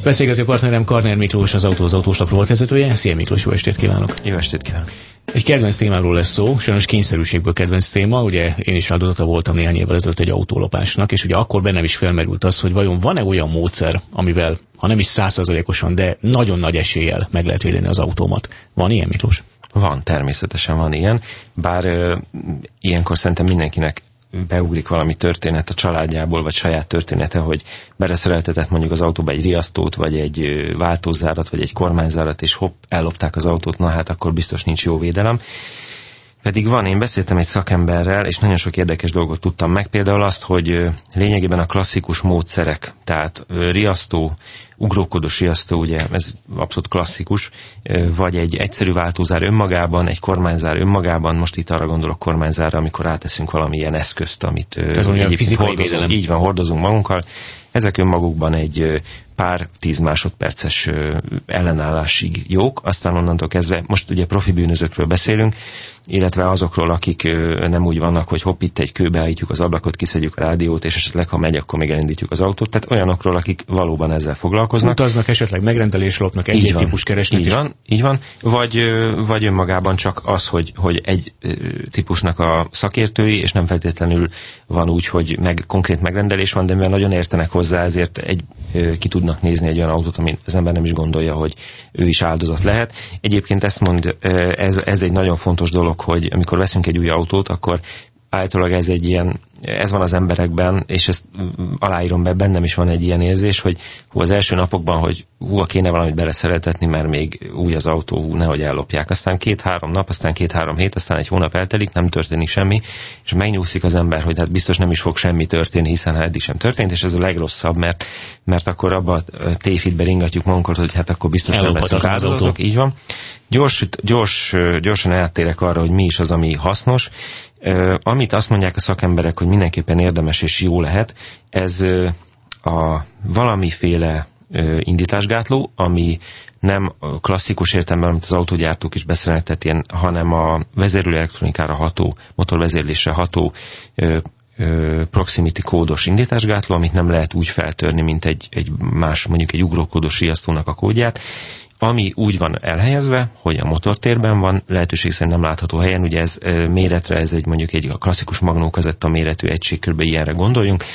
Beszélgető partnerem Karner Miklós, az Autós Lap vezetője. Szia Miklós, jó estét kívánok! Jó estét kívánok! Egy kedvenc témáról lesz szó, sajnos kényszerűségből kedvenc téma, ugye én is áldozata voltam néhány évvel ezelőtt egy autólopásnak, és ugye akkor bennem is felmerült az, hogy vajon van-e olyan módszer, amivel, ha nem is 100%-osan, de nagyon nagy eséllyel meg lehet védeni az autómat. Van ilyen, Miklós? Van, természetesen van ilyen, bár ilyenkor szerintem mindenkinek beugrik valami történet a családjából, vagy saját története, hogy beleszereltetett mondjuk az autóba egy riasztót, vagy egy váltózárat, vagy egy kormányzárat, és hopp, ellopták az autót, na hát akkor biztos nincs jó védelem. Pedig van, én beszéltem egy szakemberrel, és nagyon sok érdekes dolgot tudtam meg, például azt, hogy lényegében a klasszikus módszerek, tehát riasztó, ugrókodós riasztó, ugye ez abszolút klasszikus, vagy egy egyszerű váltózár önmagában, egy kormányzár önmagában, most itt arra gondolok kormányzárra, amikor ráteszünk valamilyen eszközt, amit így van, hordozunk magunkkal, ezek önmagukban egy pár 10 másodperces ellenállásig jók, aztán onnantól kezdve, most ugye profi bűnözőkről beszélünk, illetve azokról, akik nem úgy vannak, hogy hopp, itt egy kőbe állítjuk az ablakot, kiszedjük a rádiót, és esetleg, ha megy, akkor még elindítjuk az autót. Tehát olyanokról, akik valóban ezzel foglalkoznak. Utaznak, esetleg megrendelés lopnak, egy típus keresnek. Így van. Vagy önmagában csak az, hogy egy típusnak a szakértői, és nem feltétlenül van úgy, hogy konkrét megrendelés van, de mivel nagyon értenek hozzá, ezért ki tudnak nézni egy olyan autót, ami az ember nem is gondolja, hogy ő is áldozat lehet. Egyébként ezt mond, ez egy nagyon fontos dolog, hogy amikor veszünk egy új autót, akkor állítólag ez van az emberekben, és ezt aláírom be, bennem is van egy ilyen érzés, hogy az első napokban, hogy kéne valamit beleszereltetni, mert még új az autó, nehogy ellopják. Aztán 2-3 nap, aztán 2-3 hét, aztán egy hónap eltelik, nem történik semmi, és megnyugszik az ember, hogy hát biztos nem is fog semmi történni, hiszen eddig sem történt, és ez a legrosszabb, mert akkor abba a tévhitbe ringatjuk magunkat, hogy hát akkor biztos nem lesznek áldozatok. Így van. Gyorsan áttérek arra, hogy mi is az, ami hasznos. Amit azt mondják a szakemberek, hogy mindenképpen érdemes és jó lehet, ez a valamiféle indításgátló, ami nem klasszikus értelemben, amit az autógyártók is beszereltet ilyen, hanem a vezérlő elektronikára ható, motorvezérlésre ható proximity kódos indításgátló, amit nem lehet úgy feltörni, mint egy más, mondjuk egy ugrókódos riasztónak a kódját, ami úgy van elhelyezve, hogy a motortérben van, lehetőség szerint nem látható helyen, ugye ez méretre, ez mondjuk egy klasszikus magnókazetta méretű egység, kb. Ilyenre gondoljunk,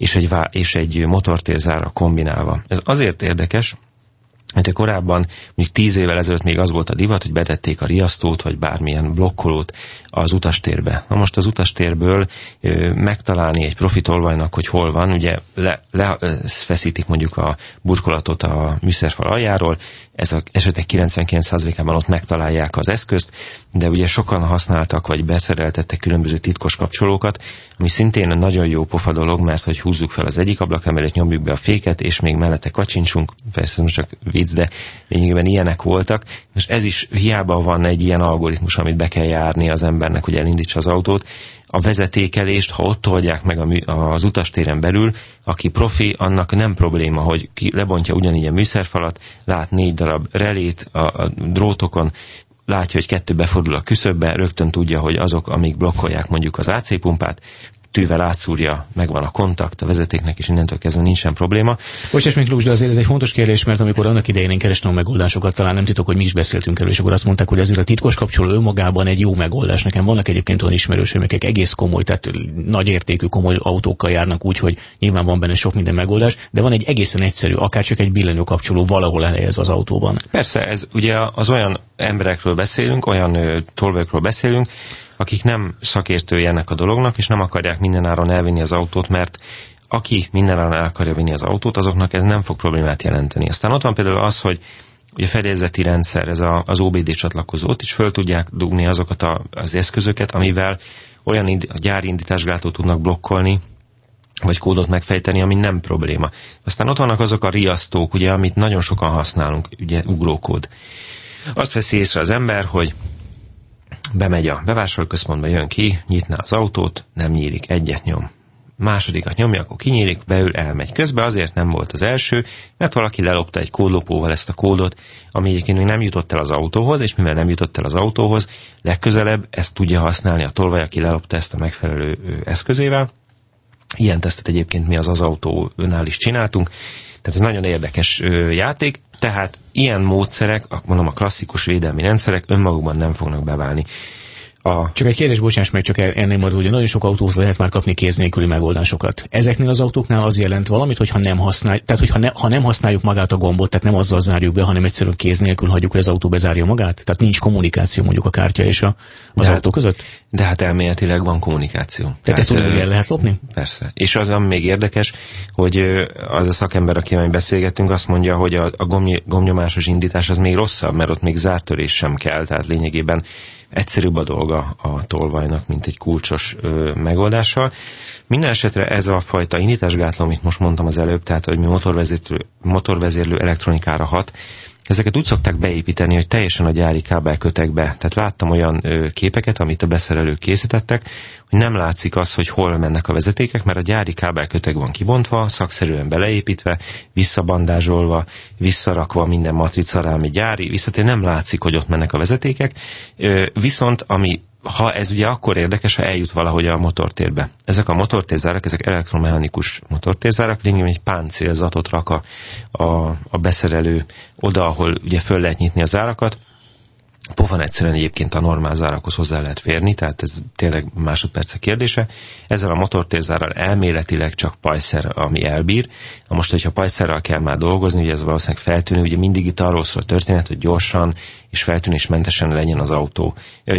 és egy motortérzárra kombinálva. Ez azért érdekes, mert korábban, mondjuk 10 évvel ezelőtt még az volt a divat, hogy betették a riasztót, vagy bármilyen blokkolót az utastérbe. Na most az utastérből megtalálni egy profi tolvajnak, hogy hol van, ugye lefeszítik mondjuk a burkolatot a műszerfal aljáról, ez az esetek 99%-ában ott megtalálják az eszközt, de ugye sokan használtak, vagy beszereltettek különböző titkos kapcsolókat, ami szintén nagyon jó pofa dolog, mert hogy húzzuk fel az egyik ablakemelőt, nyomjuk be a féket, és még mellette kacsincsunk, persze most csak vicc, de lényegében ilyenek voltak. Most ez is hiába van egy ilyen algoritmus, amit be kell járni az embernek, hogy elindítsa az autót. A vezetékelést, ha ott oldják meg az utastéren belül, aki profi, annak nem probléma, hogy lebontja ugyanígy a műszerfalat, lát 4 darab relét a drótokon, látja, hogy 2 befordul a küszöbbe, rögtön tudja, hogy azok, amik blokkolják mondjuk az AC pumpát, tűvel átszúrja, megvan a kontakt a vezetéknek, és innentől kezdve nincsen probléma. Bocsáss, Miklós, de azért ez egy fontos kérdés, mert amikor annak idején én kerestem a megoldásokat, talán nem titok, hogy mi is beszéltünk erről, és akkor azt mondták, hogy azért a titkos kapcsoló önmagában egy jó megoldás. Nekem vannak egyébként olyan ismerőseim, akik egész komoly, tehát nagy értékű komoly autókkal járnak úgy, hogy nyilván van benne sok minden megoldás, de van egy egészen egyszerű, akár csak egy billenő kapcsoló valahol elhelyez az autóban. Persze, ez ugye az olyan emberekről beszélünk, olyan tolvajokról beszélünk, akik nem szakértői ennek a dolognak, és nem akarják mindenáron elvinni az autót, mert aki mindenáron el akarja vinni az autót, azoknak ez nem fog problémát jelenteni. Aztán ott van például az, hogy ugye fedélzeti rendszer, ez az OBD csatlakozót is föl tudják dugni azokat az eszközöket, amivel olyan gyári indításgátlót tudnak blokkolni, vagy kódot megfejteni, ami nem probléma. Aztán ott vannak azok a riasztók, ugye, amit nagyon sokan használunk, ugye ugrókód. Azt veszi észre az ember, hogy bemegy a bevásárlóközpontba, jön ki, nyitná az autót, nem nyílik, egyet nyom. Másodikat nyomja, akkor kinyílik, beül, elmegy. Közben azért nem volt az első, mert valaki lelopta egy kódlopóval ezt a kódot, ami egyébként még nem jutott el az autóhoz, és mivel nem jutott el az autóhoz, legközelebb ezt tudja használni a tolvaj, aki lelopta ezt a megfelelő eszközével. Ilyen tesztet egyébként mi az autónál is csináltunk. Tehát ez nagyon érdekes játék, tehát ilyen módszerek, mondom, a klasszikus védelmi rendszerek önmagukban nem fognak beválni. Csak egy kérdés, bocsáss meg, csak ennél majd, hogy nagyon sok autóhoz lehet már kapni kéz nélküli megoldásokat. Ezeknél az autóknál az jelent valamit, hogyha nem használjuk, tehát ha nem használjuk magát a gombot, tehát nem azzal zárjuk be, hanem egyszerűen kéz nélkül hagyjuk, hogy az autó bezárja magát? Tehát nincs kommunikáció mondjuk a kártya és az autó között? De hát elméletileg van kommunikáció. Tehát ezt ugyanúgy el lehet lopni? Persze. És az, ami még érdekes, hogy az a szakember, akivel beszélgettünk, azt mondja, hogy a gombnyomásos indítás az még rosszabb, mert ott még zártörés sem kell, tehát lényegében egyszerűbb a dolga a tolvajnak, mint egy kulcsos megoldással. Minden esetre ez a fajta indításgátló, amit most mondtam az előbb, tehát hogy mi motorvezérlő elektronikára hat, ezeket úgy szokták beépíteni, hogy teljesen a gyári kábelkötekbe. Tehát láttam olyan képeket, amit a beszerelők készítettek, hogy nem látszik az, hogy hol mennek a vezetékek, mert a gyári kábelkötek van kibontva, szakszerűen beleépítve, visszabandázsolva, visszarakva minden matrica rá, ami gyári, visszatérően nem látszik, hogy ott mennek a vezetékek. Viszont ha ez ugye akkor érdekes, ha eljut valahogy a motortérbe. Ezek a motortérzárak, ezek elektromechanikus motortérzárak, lényegében egy páncélzatot rak a beszerelő oda, ahol ugye föl lehet nyitni a zárakat. Pofán egyszerűen egyébként a normál zárakhoz hozzá lehet férni, tehát ez tényleg másodpercek kérdése. Ezzel a motortérzárral elméletileg csak pajszer, ami elbír. Na most, hogyha pajszerrel kell már dolgozni, ugye ez valószínűleg feltűnő, ugye mindig itt arról szól a történet, hogy gyorsan és feltűnésmentesen legyen az autó.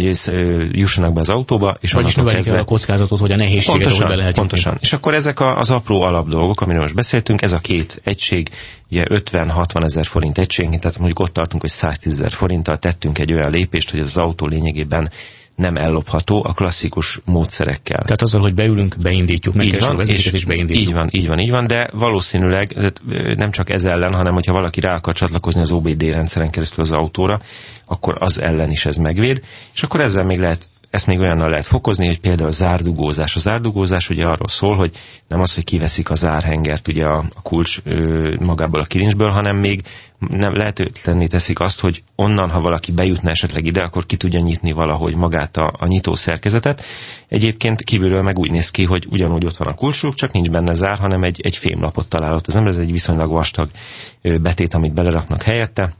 Jussanak be az autóba, és vagyis növelni kell a kockázatot, hogy a nehézséget, hogy be lehet pontosan. Jutni. És akkor ezek az apró alapdolgok, amiről most beszéltünk, ez a két egység, ugye 50-60 ezer forint egységként, tehát mondjuk ott tartunk, hogy 110 000 forinttal tettünk egy olyan lépést, hogy az autó lényegében nem ellopható a klasszikus módszerekkel. Tehát azzal, hogy beülünk, beindítjuk, megkeresünk a vezetéket és beindítjuk. Így van, de valószínűleg nem csak ez ellen, hanem hogyha valaki rá akar csatlakozni az OBD rendszeren keresztül az autóra, akkor az ellen is ez megvéd, és akkor ezzel még lehet, ezt még olyannal lehet fokozni, hogy például a zárdugózás. A zárdugózás ugye arról szól, hogy nem az, hogy kiveszik a zárhengert ugye a kulcs magából a kilincsből, hanem még nem lehetetlenné teszik azt, hogy onnan, ha valaki bejutna esetleg ide, akkor ki tudja nyitni valahogy magát a nyitó szerkezetet. Egyébként kívülről meg úgy néz ki, hogy ugyanúgy ott van a kulcsuk, csak nincs benne zár, hanem egy fémlapot találott. Ez egy viszonylag vastag betét, amit beleraknak helyette.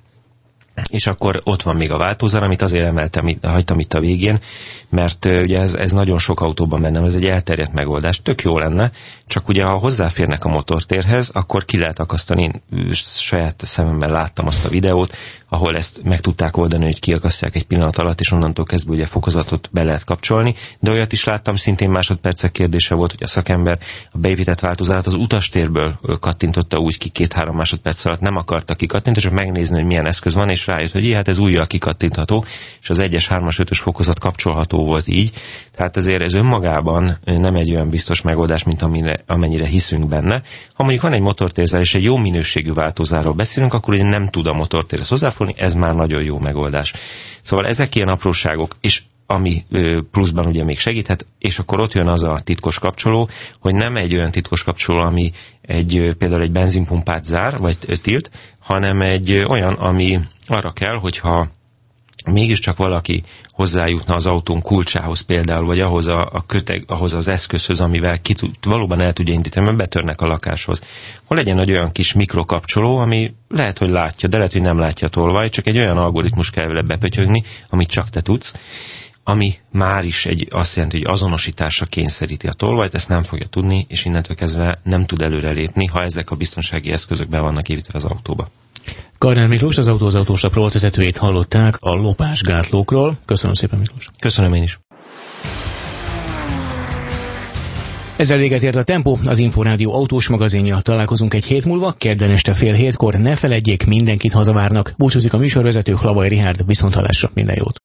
És akkor ott van még a váltózár, amit azért hagytam itt a végén, mert ugye ez nagyon sok autóban benne, ez egy elterjedt megoldás. Tök jó lenne, csak ugye ha hozzáférnek a motortérhez, akkor ki lehet akasztani. Én saját szememmel láttam azt a videót, ahol ezt meg tudták oldani, hogy kiakasztják egy pillanat alatt, és onnantól kezdve ugye fokozatot be lehet kapcsolni, de olyat is láttam, szintén másodpercek kérdése volt, hogy a szakember a beépített váltózárat az utastérből kattintotta úgy ki 2-3 másodperc alatt, nem akarta kikattintani, csak megnézni, hogy milyen eszköz van, és rájött, hogy hát ez újjal kikattintható, és az 1-es, 3-as, 5-ös fokozat kapcsolható volt így. Tehát ezért ez önmagában nem egy olyan biztos megoldás, mint amennyire hiszünk benne. Ha mondjuk van egy motortérzár és egy jó minőségű váltózárról beszélünk, akkor ugye nem tud a motortérhez hozzáfogni, ez már nagyon jó megoldás. Szóval ezek ilyen apróságok, és ami pluszban ugye még segíthet, és akkor ott jön az a titkos kapcsoló, hogy nem egy olyan titkos kapcsoló, ami például egy benzinpumpát zár, vagy tilt, hanem egy olyan, ami arra kell, hogyha mégiscsak valaki hozzájutna az autón kulcsához például, vagy ahhoz az eszközhöz, amivel valóban el tudja indítani, mert betörnek a lakáshoz. Hol legyen egy olyan kis mikrokapcsoló, ami lehet, hogy látja, de lehet, hogy nem látja a tolvaj, csak egy olyan algoritmus kell vele bepötyögni, amit csak te tudsz, ami már is azt jelenti, hogy azonosításra kényszeríti a tolvajt, ezt nem fogja tudni, és innentől kezdve nem tud előrelépni, ha ezek a biztonsági eszközök be vannak építve az autóba. Karnál Miklós, az Autózautóslap rovatvezetőjét hallották a lopásgátlókról. Köszönöm szépen, Miklós. Köszönöm én is. Ezzel véget ért a Tempó, az Inforádió autós magazinja. Találkozunk egy hét múlva, kedden este 6:30. Ne feledjék, mindenkit hazavárnak. Búcsúzik a műsorvezető, Hlabai Richárd, viszonthallásra, minden jót.